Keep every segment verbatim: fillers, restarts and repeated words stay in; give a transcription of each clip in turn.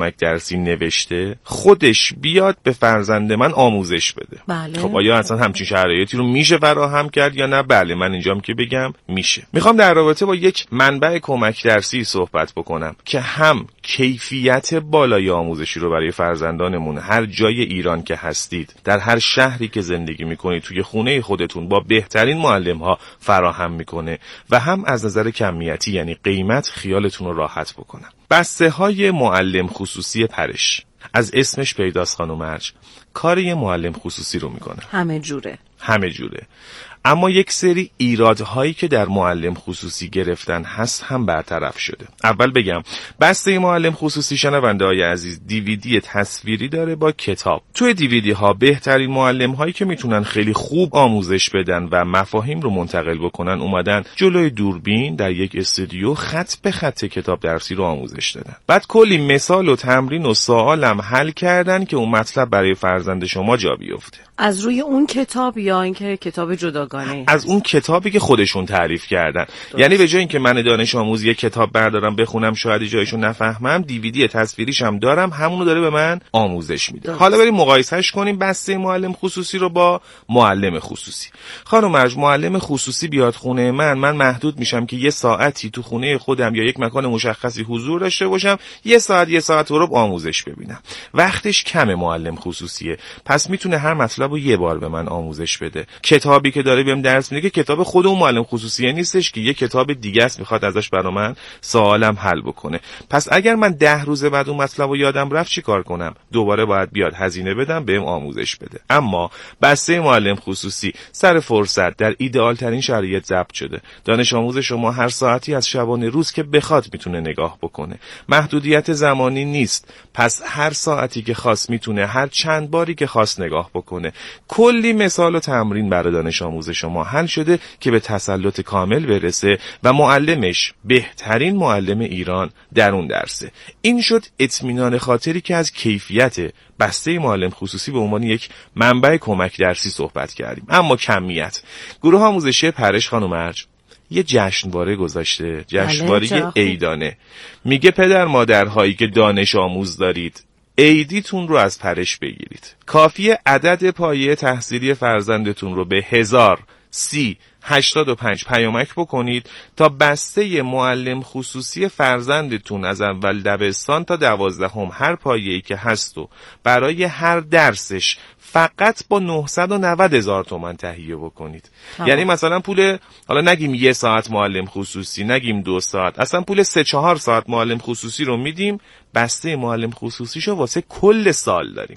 کمک درسی نوشته خودش بیاد به فرزند من آموزش بده. بله. خب آیا اصلا همچین شرایطی رو میشه فراهم کرد یا نه؟ بله، من اینجام که بگم میشه. میخوام در رابطه با یک منبع کمک درسی صحبت بکنم که هم کیفیت بالای آموزشی رو برای فرزندانمون هر جای ایران که هستید، در هر شهری که زندگی میکنید، توی خونه خودتون با بهترین معلم‌ها فراهم میکنه و هم از نظر کمیتی یعنی قیمت خیالتون رو راحت بکنه. بسته های معلم خصوصی پرش، از اسمش پیداست خانم مرج، کار یه معلم خصوصی رو میکنه. همه جوره همه جوره. اما یک سری ایرادهایی که در معلم خصوصی گرفتن هست هم برطرف شده. اول بگم بسته معلم خصوصی شنونده های عزیز دیویدی تصویری داره با کتاب. توی دیویدی ها بهترین معلم هایی که میتونن خیلی خوب آموزش بدن و مفاهیم رو منتقل بکنن اومدن جلوی دوربین در یک استودیو خط به خط کتاب درسی رو آموزش دادن. بعد کلی مثال و تمرین و سوال هم حل کردن که اون مطلب برای فرزند شما جا بیفته. از روی اون کتاب یا اینکه کتاب جداگانه؟ از اون کتابی که خودشون تعریف کردن. درست. یعنی به جای اینکه من دانش آموز یک کتاب بردارم بخونم شاید جایشو نفهمم، دیویدی تصویریش هم دارم، همونو داره به من آموزش میده. حالا بریم مقایسهش کنیم بسته معلم خصوصی رو با معلم خصوصی. خانم مرج، معلم خصوصی بیاد خونه من، من محدود میشم که یه ساعتی تو خونه خودم یا یک مکان مشخصی حضور داشته باشم، یه ساعت یه ساعت رو آموزش ببینم. وقتش کمه معلم خصوصیه، پس میتونه هر مطلب رو یه بار به من آموزش بده. کتابی که داره بهم درس میده که کتاب خود اون معلم خصوصیه نیستش که یه کتاب دیگه است میخواد ازش برا من سوالم حل بکنه. پس اگر من ده روز بعد اون مطلب رو یادم رفت چی کار کنم؟ دوباره باید بیاد هزینه بدم بهم آموزش بده. اما بسته معلم خصوصی سر فرصت در ایدئال ترین شرایط ضبط شده. دانش آموز شما هر ساعتی از شبانه روز که بخواد میتونه نگاه بکنه. محدودیت زمانی نیست. پس هر ساعتی که خواست میتونه هر چند باری که خواست نگاه بکنه. کلی مثال و تمرین برای دانش آموز شما حل شده که به تسلط کامل برسه و معلمش بهترین معلم ایران در اون درسه. این شد اطمینان خاطری که از کیفیت بسته معلم خصوصی به عنوان یک منبع کمک درسی صحبت کردیم. اما کمیت، گروه آموزشی پرش خانم مرج یه جشنواره گذاشته، جشنواره عیدانه. میگه پدر مادرهایی که دانش آموز دارید عیدیتون رو از پرش بگیرید. کافیه عدد پایه تحصیلی فرزندتون رو به هزار سی هشتاد و پنج پیامک بکنید تا بسته معلم خصوصی فرزندتون از اول دبستان تا دوازدهم هر پایه‌ای که هست و برای هر درسش فقط با نهصد و نود هزار تومان تهیه بکنید. ها. یعنی مثلا پول، حالا نگیم یه ساعت معلم خصوصی، نگیم دو ساعت، اصلا پول سه چهار ساعت معلم خصوصی رو میدیم، بسته معلم خصوصیشو واسه کل سال داریم.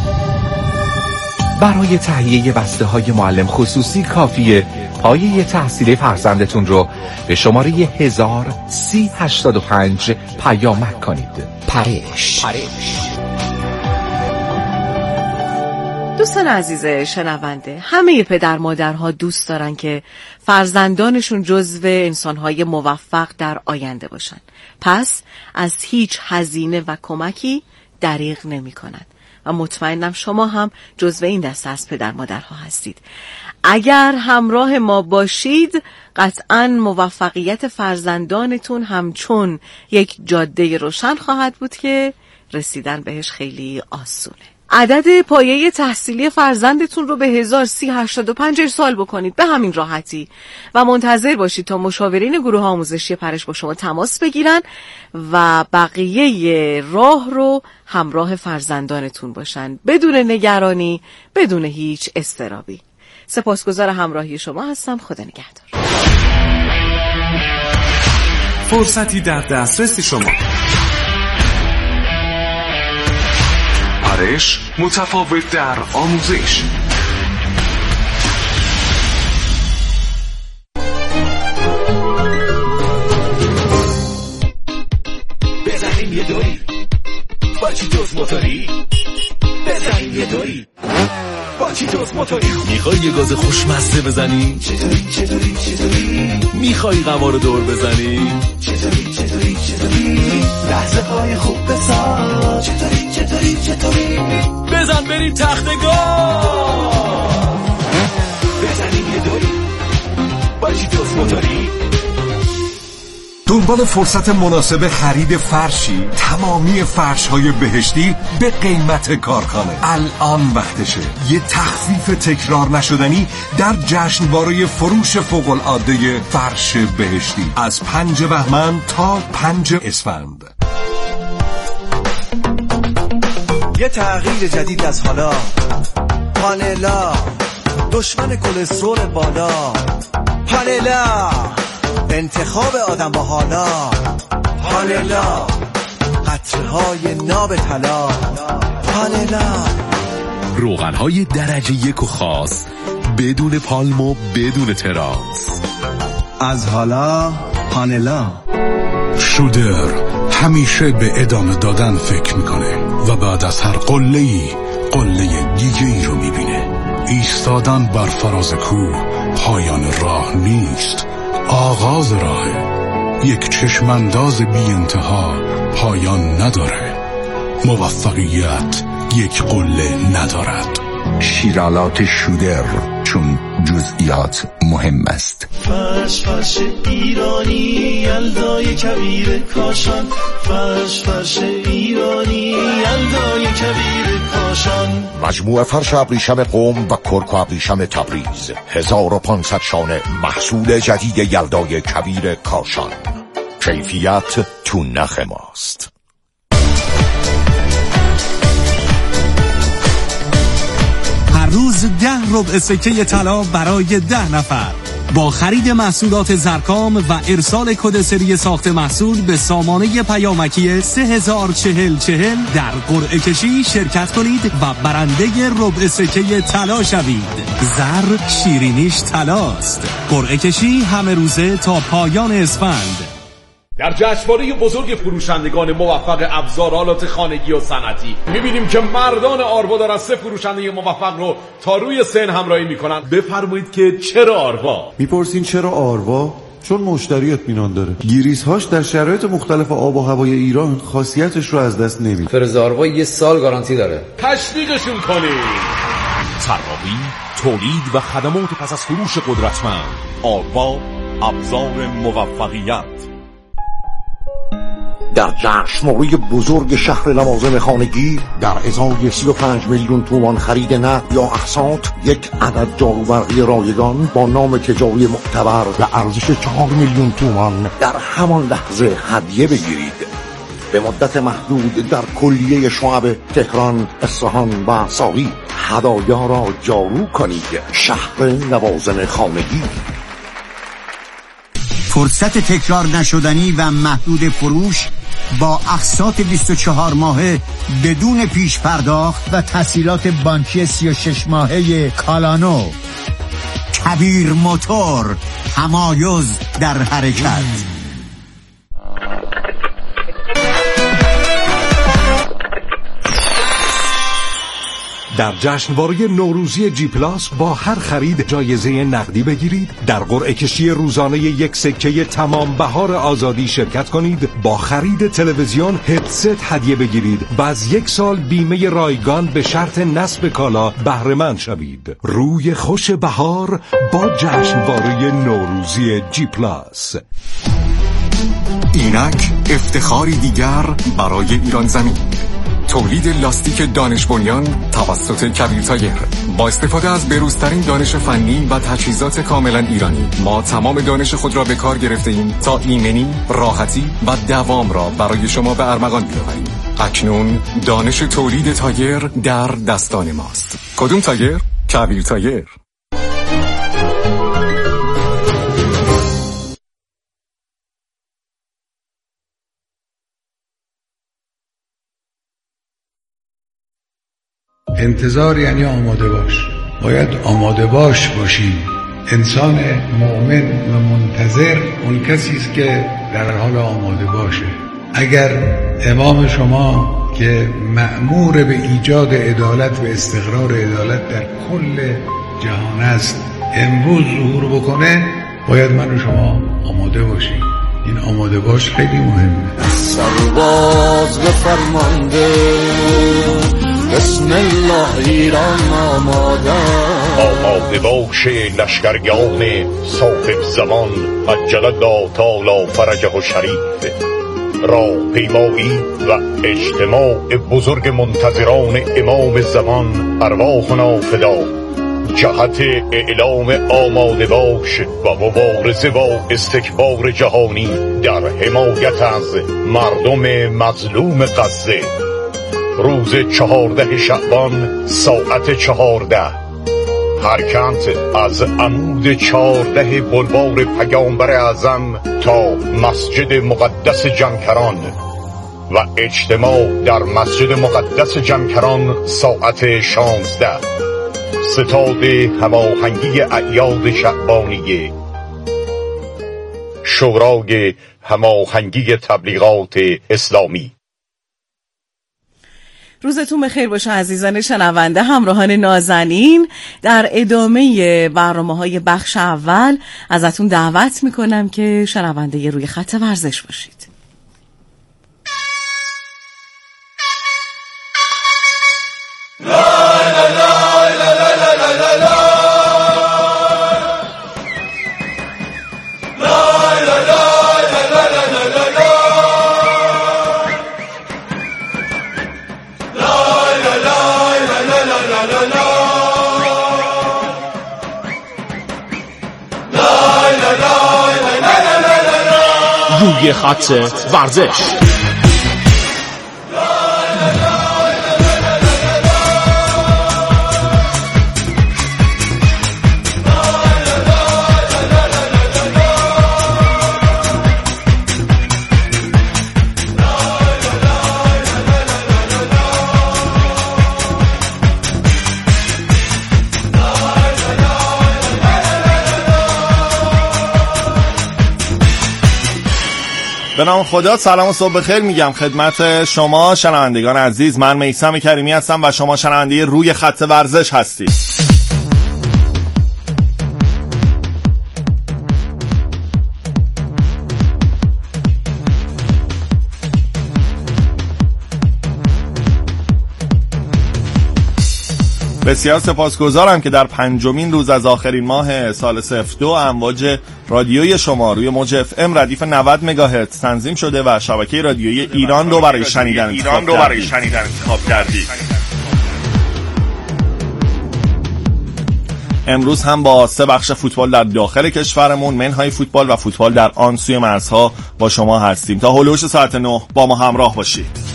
برای تهیه بسته های معلم خصوصی کافیه پایه تحصیلی فرزندتون رو به شماره هزار سی هشتاد و پنج پیامک کنید. پرش. پرش. دوستان عزیز شنونده، همه پدر مادرها دوست دارن که فرزندانشون جزو انسانهای موفق در آینده باشن. پس از هیچ هزینه و کمکی دریغ نمی کنند. و مطمئنم شما هم جزو این دسته از پدر مادرها هستید. اگر همراه ما باشید قطعاً موفقیت فرزندانتون همچون یک جاده روشن خواهد بود که رسیدن بهش خیلی آسونه. عدد پایه تحصیلی فرزندتون رو به هزار سی هشتاد و پنج ارسال بکنید به همین راحتی و منتظر باشید تا مشاورین گروه آموزشی پرش با شما تماس بگیرن و بقیه راه رو همراه فرزندانتون باشن بدون نگرانی، بدون هیچ اضطرابی. سپاسگزار همراهی شما هستم. خدا نگهدار. فرصتی در دسترس شما. پرش متفاوت در آموزش. بزنیم یه دوری با چی دوست موتوری، بزنیم یه دوری با چی دوست موتوری. میخوای یه گاز خوشمزه بزنی؟ چطوری چطوری چطوری؟ میخوای قمارو دور بزنی؟ چطوری چطوری چطوری؟ لحظه های خوب بسار. چطوری چطوری چطوری؟ بزن بریم تختگاه. بزنیم یه دوری با چی دوست موتوری. دنبال فرصت مناسب خرید فرشی؟ تمامی فرش‌های بهشتی به قیمت کارخانه. الان وقتشه یه تخفیف تکرار نشدنی در جشنواره فروش فوق‌العاده فرش بهشتی از پنج بهمن تا پنج اسفند. یه تغییر جدید از حالا، پانلا دشمن کلسترول بالا، پانلا انتخاب آدم با حالا، پانلا قطرهای ناب طلا، پانلا روغن‌های درجه یک و خاص بدون پالم و بدون تراس. از حالا پانلا. شودر همیشه به ادامه دادن فکر میکنه و بعد از هر قله‌ای قله دیگه ای رو میبینه. ایستادن بر فراز کوه پایان راه نیست، آغاز راهه. یک چشمانداز بی انتها پایان نداره. موفقیت یک قله ندارد. شیرالات شودر، چون جزئیات مهم است. فرش فرش ایرانی یلدای کبیر کاشان، فرش فرش ایرانی یلدای کبیر کاشان. مجموعه فرش ابریشم قم و کرک و ابریشم تبریز، هزار و پانصد شانه محصول جدید یلدای کبیر کاشان. کیفیت تو نخ ماست. هر روز ده ربع سکه طلا برای ده نفر با خرید محصولات زرکام و ارسال کد سری ساخت محصول به سامانه پیامکی سه هزار چهل چهل در قرعه کشی شرکت کنید و برنده ربع سکه طلا شوید. زر شیرینیش طلاست. قرعه کشی همه روزه تا پایان اسفند. در جشنواره بزرگ فروشندگان موفق ابزارآلات خانگی و صنعتی می‌بینیم که مردان آروا دارن سه فروشنده موفق رو تا روی سن همراهی میکنن. بفرمایید که چرا آروا؟ میپرسین چرا آروا؟ چون مشتری اطمینان داره. گیریزهاش در شرایط مختلف آب و هوای ایران خاصیتش رو از دست نمیده. فرز آروا یه سال گارانتی داره. تشویقشون کنید. طراحی، تولید و خدمات پس از فروش قدرتمند. آروا، ابزار موفقیت. در جشنواره بزرگ شهر لوازم خانگی در ازای سی و پنج میلیون تومان خرید نقد یا اقساط، یک عدد جاروبرقی رایگان با نام تجاری معتبر به ارزش چهار میلیون تومان در همان لحظه هدیه بگیرید. به مدت محدود در کلیه شعب تهران، اصفهان و ساقی هدایا را جارو کنید. شهر لوازم خانگی. فرصت تکرار نشدنی و محدود فروش با اقساط بیست و چهار ماهه بدون پیش پرداخت و تسهیلات بانکی سی و شش ماهه کالانو. کبیر موتور، تمایز در حرکت. در جشنواره نوروزی جی پلاس با هر خرید جایزه نقدی بگیرید. در قرعه کشی روزانه یک سکه تمام بهار آزادی شرکت کنید. با خرید تلویزیون هدست هدیه بگیرید و از یک سال بیمه رایگان به شرط نصب کالا بهره مند شوید. روی خوش بهار با جشنواره نوروزی جی پلاس. اینک افتخاری دیگر برای ایران زمین. تولید لاستیک دانش بنیان توسط کبیر تایر. با استفاده از بروزترین دانش فنی و تجهیزات کاملا ایرانی، ما تمام دانش خود را به کار گرفته ایم تا ایمنی، راحتی و دوام را برای شما به ارمغان بیاوریم. اکنون دانش تولید تایر در دستان ماست. کدوم تایر؟ کبیر تایر. انتظار یعنی آماده باش. باید آماده باش باشیم. انسان مؤمن و منتظر اون کسی است که در حال آماده باشه. اگر امام شما که مأمور به ایجاد عدالت و استقرار عدالت در کل جهان است امروز ظهور بکنه، باید من و شما آماده باشیم. این آماده باش خیلی مهمه. سرباز به فرمانده بسم الله ایران آماده آماده باش لشکرگان صاحب زمان عجل الله تعالی فرجه شریف را پیمایی و اجتماع بزرگ منتظران امام زمان ارواحنا فدا جهت اعلام آماده باش و مبارزه با استکبار جهانی در حمایت از مردم مظلوم غزه. روز چهارده شعبان ساعت چهارده حرکت از عمود چهارده بلوار پیامبر اعظم تا مسجد مقدس جمکران و اجتماع در مسجد مقدس جمکران ساعت شانزده. ستاد هماهنگی اعیاد شعبانیه، شورای هماهنگی تبلیغات اسلامی. روزتون بخیر باشه عزیزان شنونده، همراهان نازنین. در ادامه برنامه‌های بخش اول ازتون دعوت میکنم که شنونده روی خط ورزش باشید. روی خط ورزش. به نام خدا، سلام و صبح بخیر میگم خدمت شما شنوندگان عزیز. من میثم کریمی هستم و شما شنونده روی خط ورزش هستید. بسیار سپاسگزارم که در پنجمین روز از آخرین ماه سال صفر دو امواج رادیوی شما روی موج اف ام ردیف نود مگاهرتز تنظیم شده و شبکه رادیویی ایران رو برای شنیدن انتخاب کردید. امروز هم با سه بخش فوتبال در داخل کشورمون، منهای فوتبال و فوتبال در آن سوی مرزها با شما هستیم. تا هلوش ساعت نه با ما همراه باشید.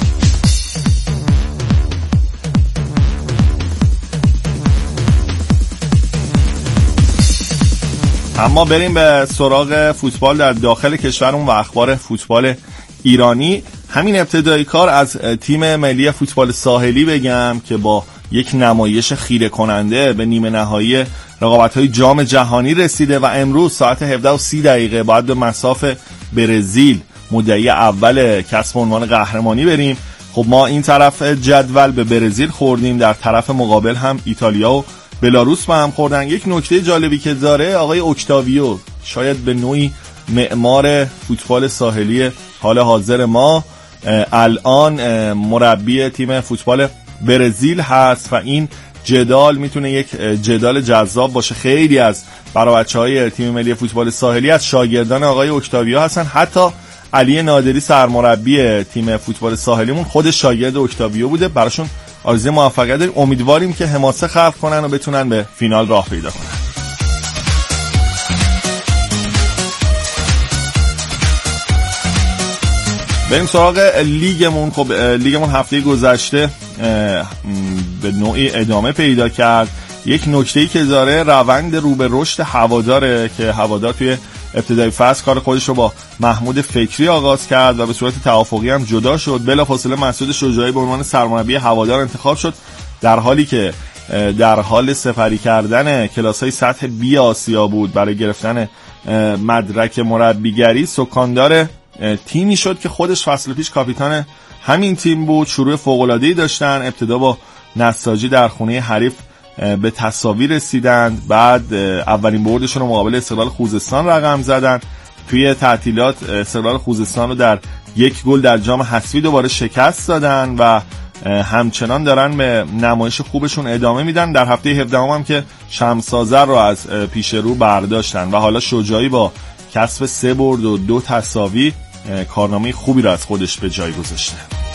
اما بریم به سراغ فوتبال در داخل کشورمون و اخبار فوتبال ایرانی. همین ابتدایی کار از تیم ملی فوتبال ساحلی بگم که با یک نمایش خیره کننده به نیمه نهایی رقابت‌های جام جهانی رسیده و امروز ساعت هفده و سی دقیقه باید به مصاف برزیل مدعی اول کسب عنوان قهرمانی بریم. خب ما این طرف جدول به برزیل خوردیم، در طرف مقابل هم ایتالیا و بلاروس با هم خوردن. یک نکته جالبی که داره آقای اوکتاویو، شاید به نوعی معمار فوتبال ساحلی حال حاضر ما، الان مربی تیم فوتبال برزیل هست و این جدال میتونه یک جدال جذاب باشه. خیلی از برای بچهای تیم ملی فوتبال ساحلی از شاگردان آقای اوکتاویو هستن. حتی علی نادری سرمربی تیم فوتبال ساحلیمون خود شاگرد اوکتاویو بوده. براشون آرزوی موفقیت داریم. امیدواریم که حماسه خلق کنن و بتونن به فینال راه پیدا کنن. بریم سراغ لیگمون. خب لیگمون هفته گذشته به نوعی ادامه پیدا کرد. یک نکته‌ای که داره روند رو به رشد هواداره که هوادار توی ابتدای فصل کار خودش رو با محمود فکری آغاز کرد و به صورت توافقی هم جدا شد. بلافاصله مسعود شجاعی به عنوان سرمربی هوادار انتخاب شد، در حالی که در حال سپری کردن کلاس‌های سطح بی آسیا بود برای گرفتن مدرک مربیگری. سکاندار تیمی شد که خودش فصل پیش کاپیتان همین تیم بود. شروع فوق‌العاده‌ای داشتن، ابتدا با نساجی در خونه حریف به تساوی رسیدند، بعد اولین بردشون رو مقابل استقلال خوزستان رقم زدن. توی تعطیلات استقلال خوزستان رو در یک گل در جام حذفی دوباره شکست دادن و همچنان دارن به نمایش خوبشون ادامه میدن. در هفته هفدهم هم که شمس‌آذر رو از پیش رو برداشتن و حالا شجاعی با کسب سه برد و دو تساوی کارنامه خوبی رو از خودش به جای گذاشته.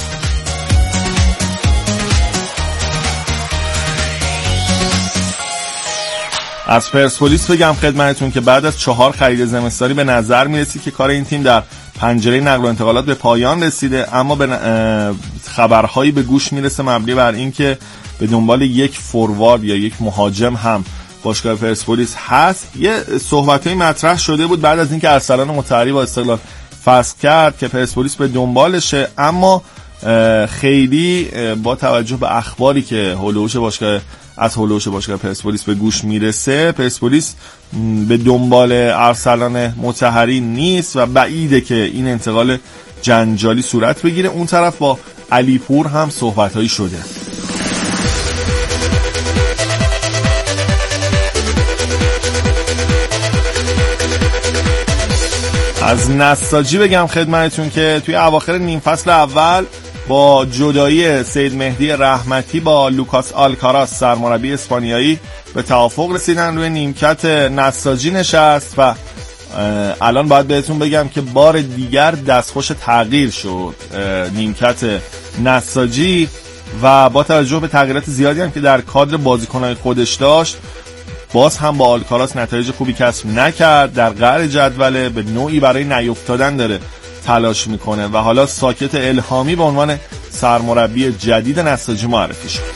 از پرسپولیس بگم خدمتتون که بعد از چهار خرید زمستانی به نظر میرسید که کار این تیم در پنجره نقل و انتقالات به پایان رسیده، اما به خبرهایی به گوش میرسه مبنی بر این که به دنبال یک فوروارد یا یک مهاجم هم باشگاه پرسپولیس هست. یه صحبتایی مطرح شده بود بعد از اینکه ارسلان مطهری با استقلال فسخ کرد که پرسپولیس به دنبالشه، اما خیلی با توجه به اخباری که هولوش باشگاه از هولوش باشگاه پرسپولیس به گوش میرسه، پرسپولیس به دنبال ارسلان مطهری نیست و بعیده که این انتقال جنجالی صورت بگیره. اون طرف با علیپور هم صحبتایی شده. از نساجی بگم خدمتتون که توی اواخر نیم فصل اول با جدایی سید مهدی رحمتی با لوکاس آلکاراس سرمربی اسپانیایی به توافق رسیدن، روی نیمکت نساجی نشست و الان باید بهتون بگم که بار دیگر دستخوش تغییر شد نیمکت نساجی و با توجه به تغییرات زیادی هم که در کادر بازیکن‌های خودش داشت، باز هم با آلکاراس نتایج خوبی کسب نکرد، در قعر جدول به نوعی برای نیفتادن داره تلاش میکنه و حالا ساکت الهامی به عنوان سرمربی جدید نساجی معرفی شد.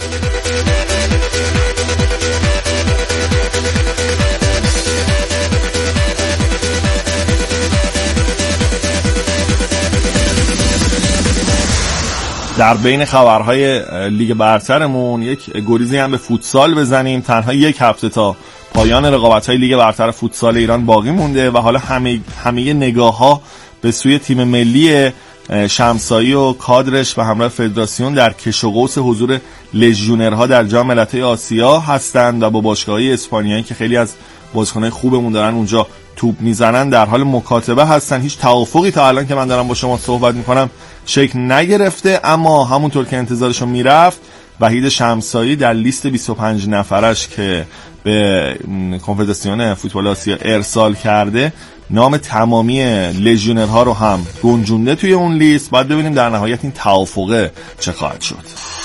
در بین خبرهای لیگ برترمون یک گریزی هم به فوتسال بزنیم. تنها یک هفته تا پایان رقابت‌های لیگ برتر فوتسال ایران باقی مونده و حالا همه همه نگاه‌ها به سوی تیم ملی شمسایی و کادرش و همراه فدراسیون در کش و قوس حضور لژیونرها در جام ملت‌های آسیا هستند و با باشگاه‌های اسپانیایی که خیلی از بازیکن‌های خوبمون دارن اونجا توپ میزنن در حال مکاتبه هستن. هیچ توافقی تا الان که من دارم با شما صحبت میکنم شکل نگرفته، اما همونطور که انتظارشو میرفت وحید شمسایی در لیست بیست و پنج نفرش که به کنفدراسیون فوتبال آسیا ارسال کرده نام تمامی لژیونرها رو هم گنجونده توی اون لیست. باید ببینیم در نهایت این توافقه چه خواهد شد.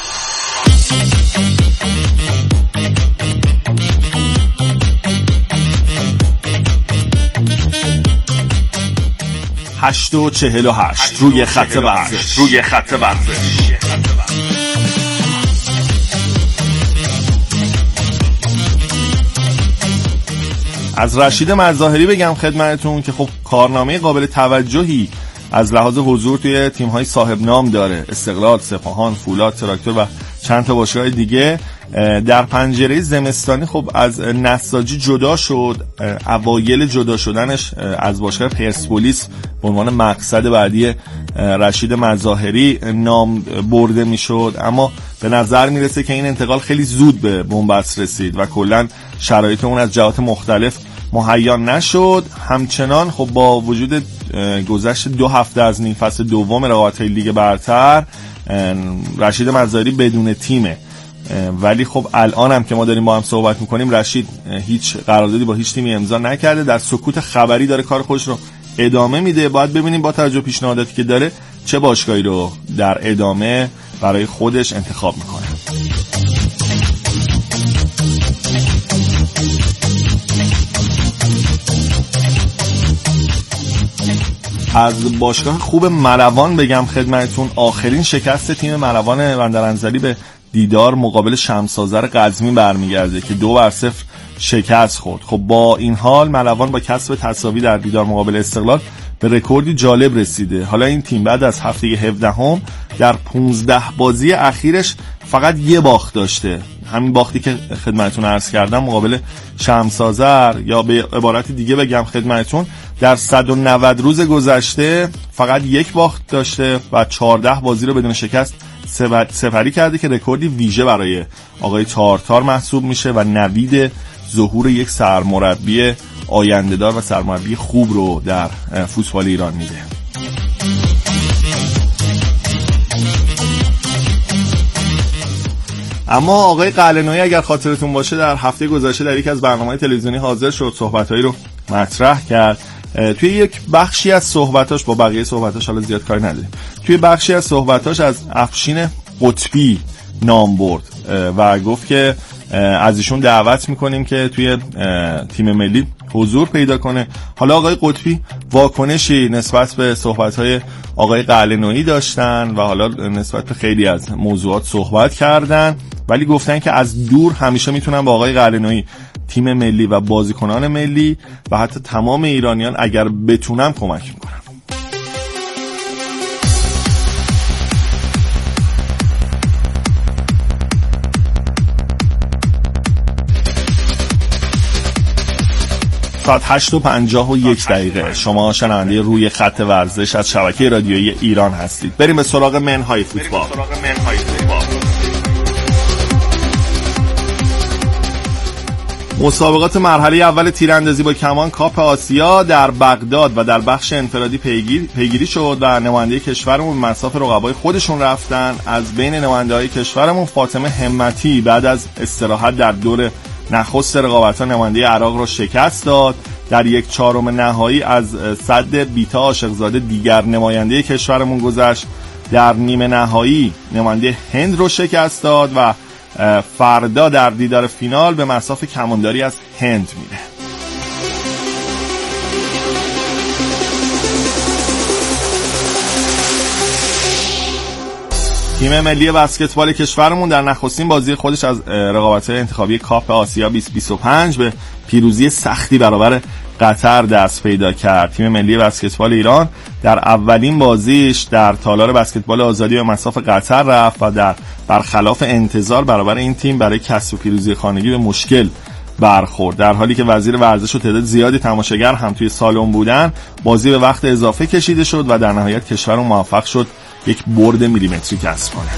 هشت و چهل و هشت روی خط ورزش روی خط ورزش از رشید مظاهری بگم خدمتتون که خب کارنامه قابل توجهی از لحاظ حضور توی تیم‌های صاحب نام داره، استقلال، سپاهان، فولاد، تراکتور و چند تا باشگاه دیگه. در پنجره زمستانی خب از نساجی جدا شد، اوایل جدا شدنش از باشگاه پرسپولیس به عنوان مقصد بعدی رشید مظاهری نام برده میشد، اما به نظر میرسه که این انتقال خیلی زود به بنبست رسید و کلا شرایط اون از جهات مختلف مهیا نشد. همچنان خب با وجود گذشت دو هفته از نیم فصل دوم رقابت‌های لیگ برتر رشید مظاهری بدون تیمه، ولی خب الان هم که ما داریم با هم صحبت میکنیم رشید هیچ قراردادی با هیچ تیمی امضا نکرده، در سکوت خبری داره کار خودش رو ادامه میده. باید ببینیم با توجه پیشنهاداتی که داره چه باشگاهی رو در ادامه برای خودش انتخاب میکنه. از باشگاه خوب ملوان بگم خدمتتون، آخرین شکست تیم ملوان بندرانزلی به دیدار مقابل شمس‌آذر قزوین برمیگرده که دو بر صفر شکست خورد. خب با این حال ملوان با کسب تساوی در دیدار مقابل استقلال به رکوردی جالب رسیده. حالا این تیم بعد از هفته هفدهم در پانزده بازی اخیرش فقط یه باخت داشته، همین باختی که خدمتتون عرض کردم مقابل شمس‌آذر، یا به عبارت دیگه بگم خدمتتون در صد و نود روز گذشته فقط یک باخت داشته و چهارده بازی رو بدون شکست سپری کرده که رکوردی ویژه برای آقای تارتار محسوب میشه و نوید ظهور یک سرمربی آینده‌دار و سرمربی خوب رو در فوتبال ایران میده. اما آقای قلعه‌نویی اگر خاطرتون باشه در هفته گذشته در یکی از برنامه‌های تلویزیونی حاضر شد، صحبتایی رو مطرح کرد. توی یک بخشی از صحبتاش، با بقیه صحبتاش حالا زیاد کاری نداریم، توی بخشی از صحبتاش از افشین قطبی نام برد و گفت که از ایشون دعوت میکنیم که توی تیم ملی حضور پیدا کنه. حالا آقای قطبی واکنشی نسبت به صحبت‌های آقای قلعه‌نویی داشتن و حالا نسبت به خیلی از موضوعات صحبت کردن، ولی گفتن که از دور همیشه میتونن با آقای قلعه‌نویی تیم ملی و بازیکنان ملی و حتی تمام ایرانیان اگر بتونم کمک میکنم. ساعت هشت و پنجاه و یک دقیقه شما شنونده روی خط ورزش از شبکه رادیویی ایران هستید. بریم به سراغ منهای فوتبال. مسابقات مرحله اول تیراندازی با کمان کاپ آسیا در بغداد و در بخش انفرادی پیگیر پیگیری شد و نماینده کشورمون به مصاف رقبای خودشون رفتن. از بین نماینده‌های کشورمون فاطمه همتی بعد از استراحت در دور نخست رقابت‌ها نماینده عراق را شکست داد. در یک چهارم نهایی از صد بیتا عاشقزاده دیگر نماینده کشورمون گذشت. در نیمه نهایی نماینده هند رو شکست داد و فردا در دیدار فینال به مصاف کمانداری از هند میره. تیم ملی بسکتبال کشورمون در نخستین بازی خودش از رقابت‌های انتخابی کاپ آسیا بیست بیست و پنج به پیروزی سختی برابر قطر دست پیدا کرد. تیم ملی بسکتبال ایران در اولین بازیش در تالار بسکتبال آزادی به مصاف قطر رفت و در برخلاف انتظار برابر این تیم برای کسب پیروزی خانگی به مشکل برخورد. در حالی که وزیر ورزش و تعداد زیادی تماشاگر هم توی سالن بودن، بازی به وقت اضافه کشیده شد و در نهایت کشورمون موفق شد یک برد میلیمتری کسب کنه.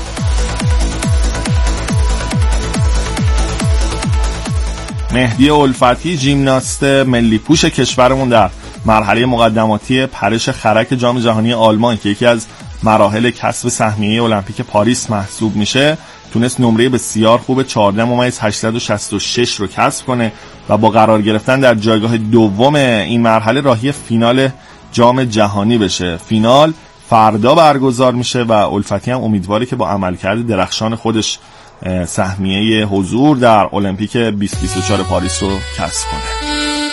مهدی الفتی ژیمناست ملی پوش کشورمون در مرحله مقدماتی پرش خرک جام جهانی آلمان که یکی از مراحل کسب سهمیه المپیک پاریس محسوب میشه، تونست نمره بسیار خوب چهارده ممیز هشتصد و شصت و شش رو کسب کنه و با قرار گرفتن در جایگاه دوم این مرحله راهی فینال جام جهانی بشه. فینال فردا برگزار میشه و الفتی هم امیدواره که با عملکرد درخشان خودش سهمیه حضور در المپیک بیست بیست و چهار پاریس رو کسب کنه.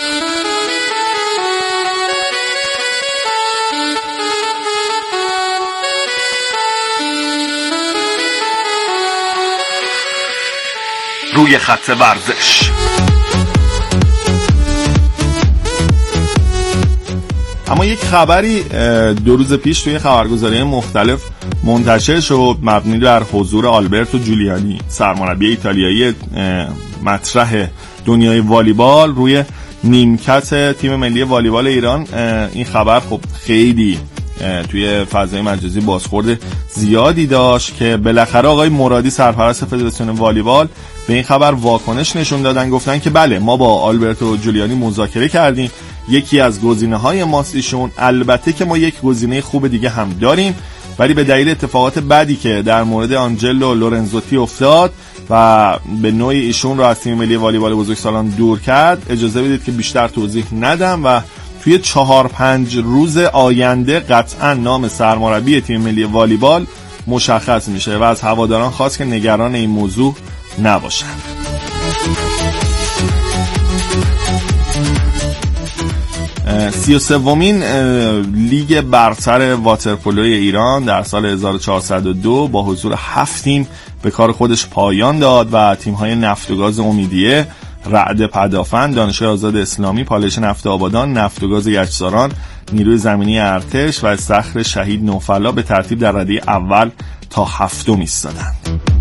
روی خط ورزش اما یک خبری دو روز پیش توی خبرگزاری مختلف منتشر شد مبنی بر حضور آلبرتو جولیانی، سرمربی ایتالیایی مطرح دنیای والیبال روی نیمکت تیم ملی والیبال ایران. این خبر خب خیلی توی فضای مجازی بازخورد زیادی داشت که بالاخره آقای مرادی سرپرست فدراسیون والیبال به این خبر واکنش نشون دادن، گفتن که بله ما با آلبرتو جولیانی مذاکره کردیم، یکی از گزینه‌های ماست ایشون، البته که ما یک گزینه خوب دیگه هم داریم، ولی به دلیل اتفاقات بدی که در مورد آنجلو لورنزوتی افتاد و به نوعی ایشون رو از تیم ملی والیبال بزرگسالان دور کرد، اجازه بدید که بیشتر توضیح ندم و توی چهار پنج روز آینده قطعا نام سرمربی تیم ملی والیبال مشخص میشه و از هواداران خواست که نگران این موضوع نباشن. سی و سومین لیگ برتر واترپولوی ایران در سال هزار و چهارصد و دو با حضور هفت تیم به کار خودش پایان داد و تیم‌های نفت و گاز امیدیه، رعد پدافند، دانشگاه آزاد اسلامی، پالایش نفت آبادان، نفت و گاز گچساران، نیروی زمینی ارتش و استخر شهید نوفلا به ترتیب در رده اول تا هفتم ایستادند.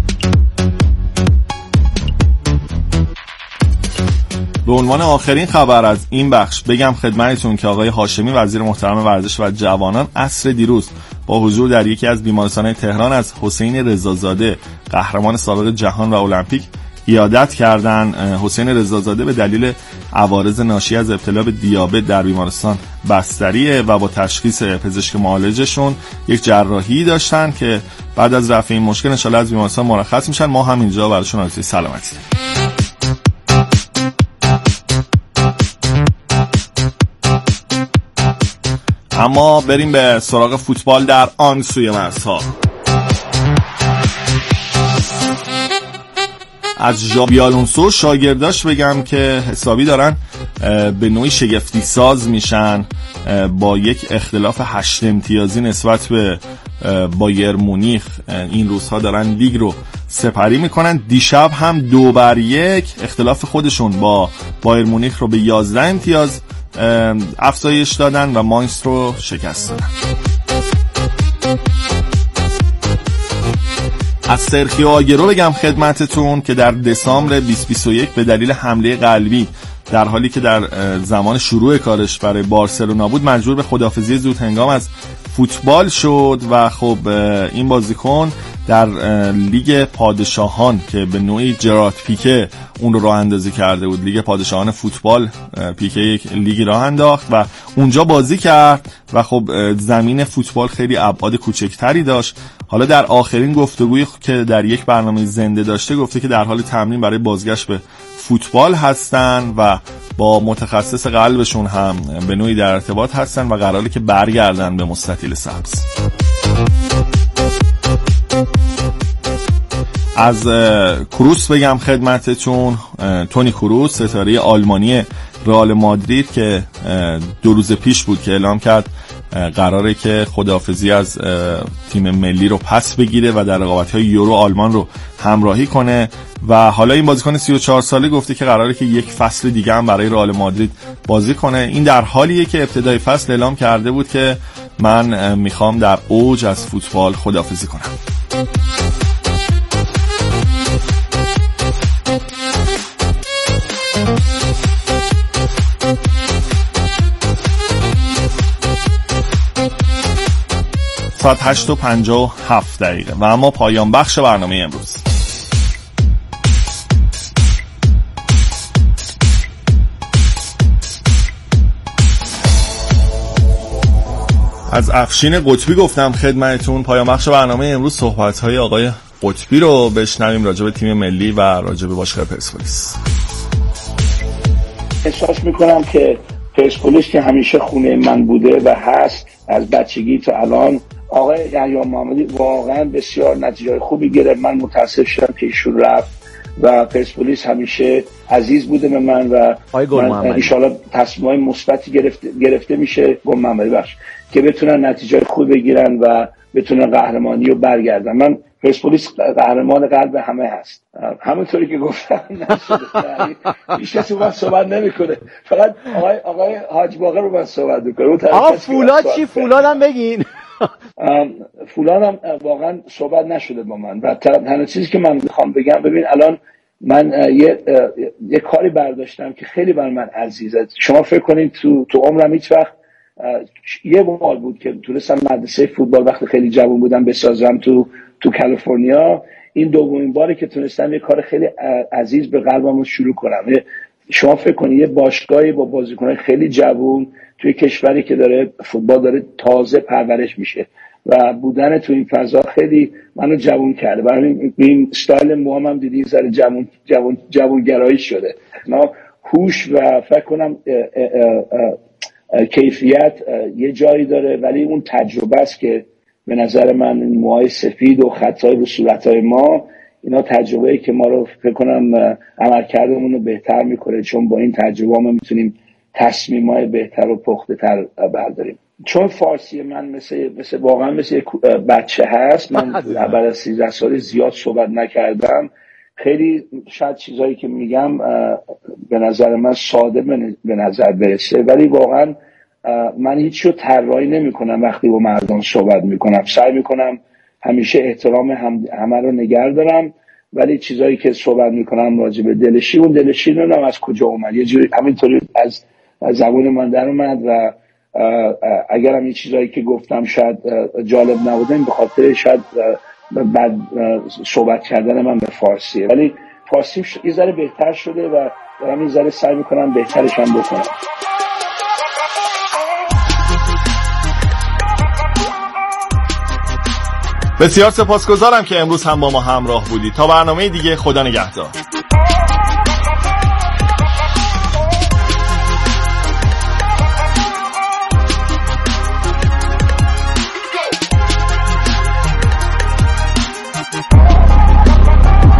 به عنوان آخرین خبر از این بخش بگم خدمتتون که آقای هاشمی وزیر محترم ورزش و جوانان عصر دیروز با حضور در یکی از بیمارستان‌های تهران از حسین رضازاده قهرمان سابق جهان و المپیک عیادت کردن. حسین رضازاده به دلیل عوارض ناشی از ابتلا به دیابت در بیمارستان بستریه و با تشخیص پزشک معالجشون یک جراحی داشتن که بعد از رفع این مشکل ان شاءالله از بیمارستان مرخص میشن. ما هم اینجا براشون آرزوی سلامتی. اما بریم به سراغ فوتبال در آن سوی مرزها. از ژابی آلونسو شاگرداش بگم که حسابی دارن به نوعی شگفتی ساز میشن با یک اختلاف هشت امتیازی نسبت به بایر مونیخ. این روزها دارن لیگ رو سپری میکنن. دیشب هم دو بر یک اختلاف خودشون با بایر مونیخ رو به یازده امتیاز افزایش دادن و ماینس رو شکست دادن. از سرخیو آگرو بگم خدمتتون که در دسامبر بیست بیست و یک به دلیل حمله قلبی در حالی که در زمان شروع کارش برای بارسلونا بود مجبور به خداحافظی زود هنگام از فوتبال شد و خب این بازیکن در لیگ پادشاهان که به نوعی جرارد پیکه اون رو راه اندازی کرده بود، لیگ پادشاهان فوتبال، پیکه یک لیگی راه انداخت و اونجا بازی کرد و خب زمین فوتبال خیلی ابعاد کوچکتری داشت. حالا در آخرین گفتگویی که در یک برنامه زنده داشته گفته که در حال تمرین برای بازگشت به فوتبال هستن و با متخصص قلبشون هم به نوعی در ارتباط هستن و قراره که برگردن به مستطیل سبز. از کروس بگم خدمتتون، تونی کروس ستاره آلمانی رئال مادرید که دو روز پیش بود که اعلام کرد قراره که خداحافظی از تیم ملی رو پس بگیره و در رقابت‌های یورو آلمان رو همراهی کنه و حالا این بازیکن سی و چهار ساله گفته که قراره که یک فصل دیگه هم برای رئال مادرید بازی کنه. این در حالیه که ابتدای فصل اعلام کرده بود که من میخوام در اوج از فوتبال خداحافظی کنم. ساعت هشت و پنجاه و هفت دقیقه و اما پایان بخش برنامه امروز. از افشین قطبی گفتم خدمتتون پایان بخش برنامه امروز صحبت‌های آقای قطبی رو بشنویم راجع به تیم ملی و راجع به باشگاه پرسپولیس. احساس می‌کنم که پرسپولیس که همیشه خونه من بوده و هست از بچگی تا الان، آقای یحیی محمدی واقعا بسیار نتیجه خوبی گرفت. من متاسف شدم که ایشون رفت و پرسپولیس همیشه عزیز بوده به من و ان شاءالله تصمیم‌های مثبتی گرفته گرفته میشه گل محمدی بخش که بتونن نتیجه خوب بگیرن و بتونن قهرمانی رو برگردن. من پرسپولیس قهرمان قلب همه هست، همونطوری که گفتم نشده هیچ کسی من صحبت نمیکنه، فقط آقای آقای حاج باقر رو من صحبت میکنه. آقا فولاد چی؟ فولادم بگین. فولادم واقعا صحبت نشده با من و تنها چیزی که من میخوام بگم، ببین الان من یه یه کاری برداشتم که خیلی برای من عزیزه. شما فکر کنین تو تو عمرم هیچ وقت یه بار بود که تونستم مدرسه فوتبال وقتی خیلی جوان بودم بسازم تو تو کالیفرنیا. این دومین باری که تونستم یه کار خیلی عزیز به قلبم شروع کنم. شما فکر کنید یه باشگاهی با بازیکنان خیلی جوان توی کشوری که داره فوتبال داره تازه پرورش میشه و بودن تو این فضا خیلی منو جوان کرده. برای این استایل موام هم دیدی ذره جوان جوان جوانگرایی شده. ما هوش و فکر کنم اه اه اه کیفیت یه جایی داره، ولی اون تجربه است که به نظر من موهای سفید و خطای رو صورتهای ما، اینا تجربه‌ای که ما رو فکر کنم عملکردمون رو بهتر میکنه، چون با این تجربه ما میتونیم تصمیم‌های بهتر و پخته‌تر برداریم. چون فارسی من مثل مثل واقعا مثل بچه هست، من بعد از سیزده سال زیاد صحبت نکردم، خیلی شاید چیزایی که میگم به نظر من ساده به نظر برسه، ولی واقعا من هیچ رو طراحی نمی‌کنم. وقتی با مردم صحبت میکنم سعی میکنم همیشه احترام هم همه رو نگه دارم، ولی چیزایی که صحبت میکنم راجع به دلشی، اون دلشی نمیدونم از کجا اومد، یه جوری همینطوری از از زبون من در اومد و اگر هم این چیزایی که گفتم شاید جالب نبوده، به خاطر شاید بعد صحبت کردن من به فارسیه، ولی فارسیم ش... یه ذره بهتر شده و دارم یه ذره سعی میکنم بهترش هم بکنم. بسیار سپاسگزارم که امروز هم با ما همراه بودید. تا برنامه دیگه، خدا نگهدار.